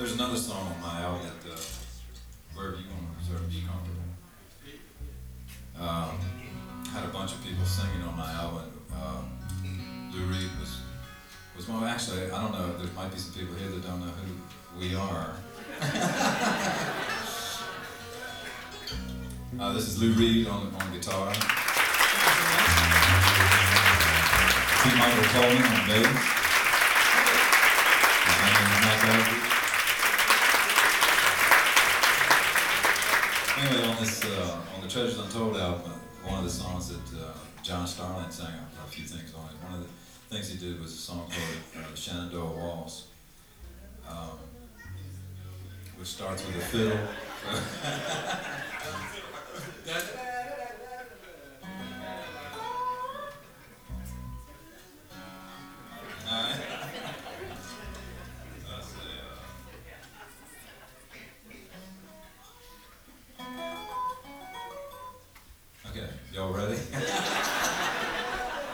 There's another song on my album that wherever you want to reserve, be comfortable. Um, had a bunch of people singing on my album. Lou Reed was one. Actually, I don't know. There might be some people here that don't know who we are. This is Lou Reed on guitar. T. Michael Coleman on bass. My name is Mike Aldridge. Anyway, on the Treasures Untold album, one of the songs that John Starling sang a few things on it. One of the things he did was a song called the Shenandoah Waltz, which starts with a fiddle.